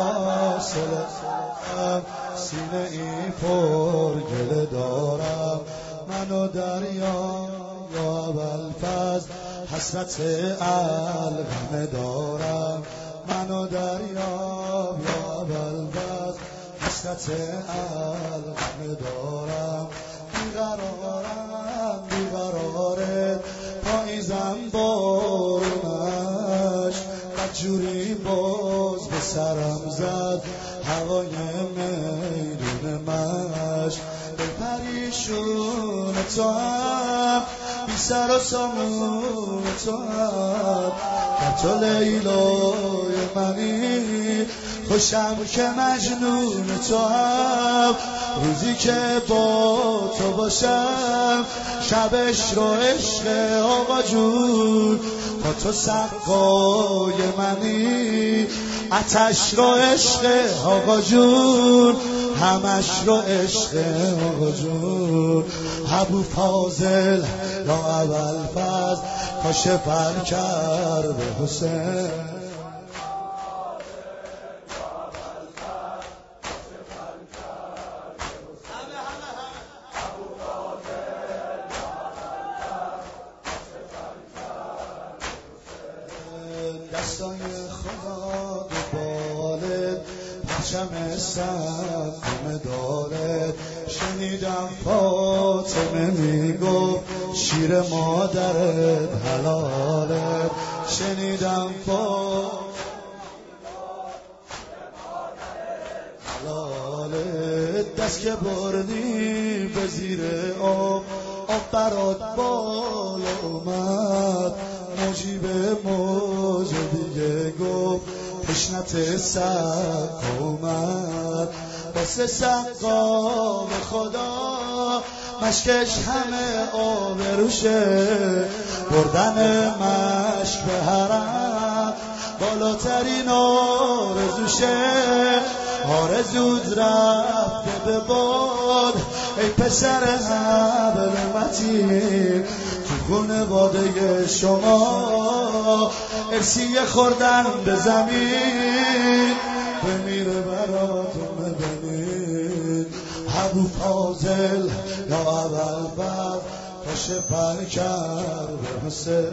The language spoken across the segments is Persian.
فاصله سینه ای پر گله دارم من و دریا یا ابوالفضل حسرت الغمه دارم من و دریا یا ابوالفضل حسرت الغمه دارم بیقراره پاییزم بارونش بدجوری باز به سرم زد هوای میدون مش به پریشون تو هم بی سر و سامون تو هم در تو لیلای منی خوشم که مجنون تو هم روزی که با تو باشم شبش رو عشق آقا جون تا تو سقای منی آتش رو عشق آقا جون همش رو عشق آقا جون ابوالفاضل یا ابوالفضل کاش پر کرده حسین دستای خدا دو بالت پرچم سقم دارد شنیدم فاطمه میگفت شیر مادرت حلالت شنیدم حلالت دست که بردی به زیر آب برات بالا اومد موجی به موج دیگه گفت تشنت سق اومد واسه سقا به خدا مشکش همه آب روشه بردن مشک به حرم بالاترین آرزوشه آرزود رفته به باد ای پسر عبدالمتین تو خانواده شما ارسی خوردن به زمین بمیره براتون ببینید ابوالفاضل یا ابوالفضل کاش پر کرده حسین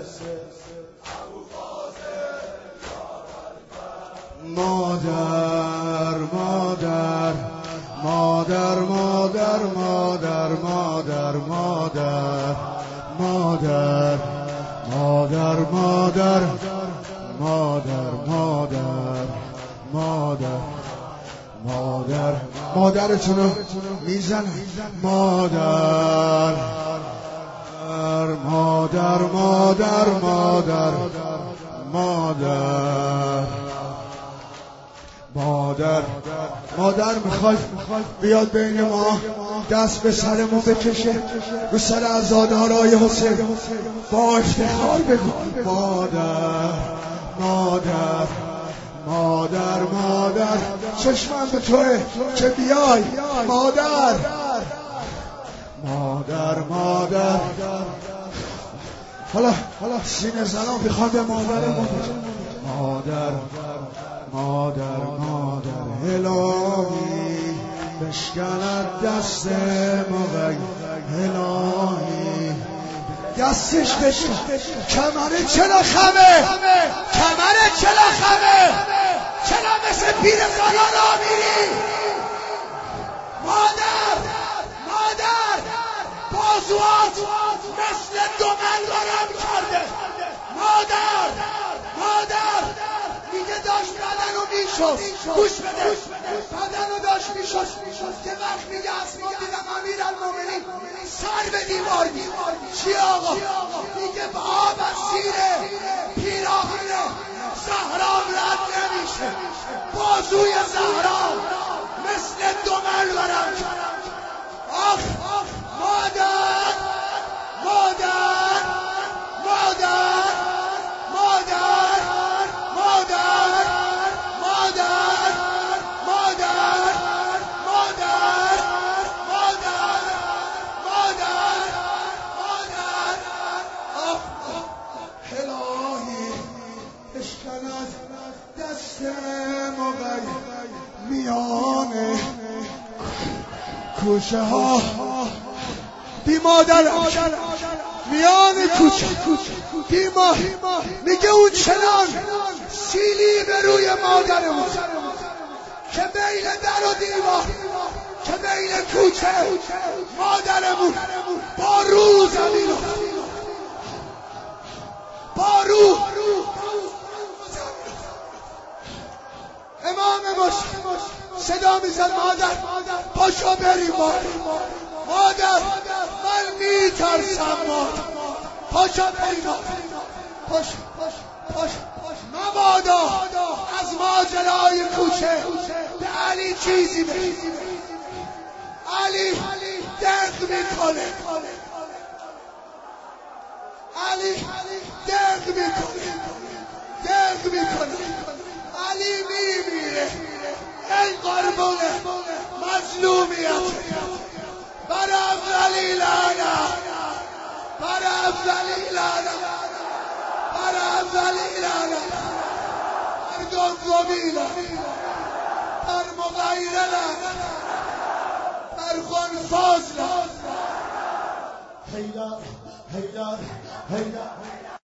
مادر مادر مادر مادر مادر مادر مادر مادر مادر مادر مادر مادر مادر مادر مادرتونو میزنم مادر مادر مادر مادر مادر مادر مادر میخواد بیاد بین ما دست به سرمون بکشه رو سر عزادارای حسین با افتخار بگو مادر مادر مادر مادر چشمم به توه که بیای مادر مادر مادر حالا سینه زنان میخواد به مادرمون مادر مادر مادر الهی بشکند دست موقعی الهی دستش بشکن کمره چرا خمه کمره چرا خمه چرا مثل پیر زنان آمیری مادر مادر بازوات مثل دومن برم کرده مادر مادر دیگه داشت بدنو میشست گوش بده بدنو داشت میشست که وقت میگه اسمان دیدم امیرالمومنین سر به دیوار چی آقا میگه با آب از سیره پیراهنه زهرام رد نمیشه بازوی زهرام مثل دومن برم آخ مادر مادر مادر مادر مادر مادر مادر مادر مادر مادر مادر الهی اشکالات دست موقعی میان کوچه ها بی مادرم میان کوچه بی ما میگه اون چنان سیلی به روی مادرمون که بین در و دیوار که بین کوچه مادرمون با رو زمین با رو امام باش صدا میزد مادر پاشو بریم مادر من میترسم پاشو بریم پاش مبادا از ماجرای کوچه به علی چیزی بگی علی دق میکنه علی دق میکنه علی میمیره این قربونه مظلومیت بر افضلی لعنت بر افضلی لعنت بر افضلی لعنت بر گنزومی لعنت بر مغیر لعنت بر خنفاز لعنت حیدر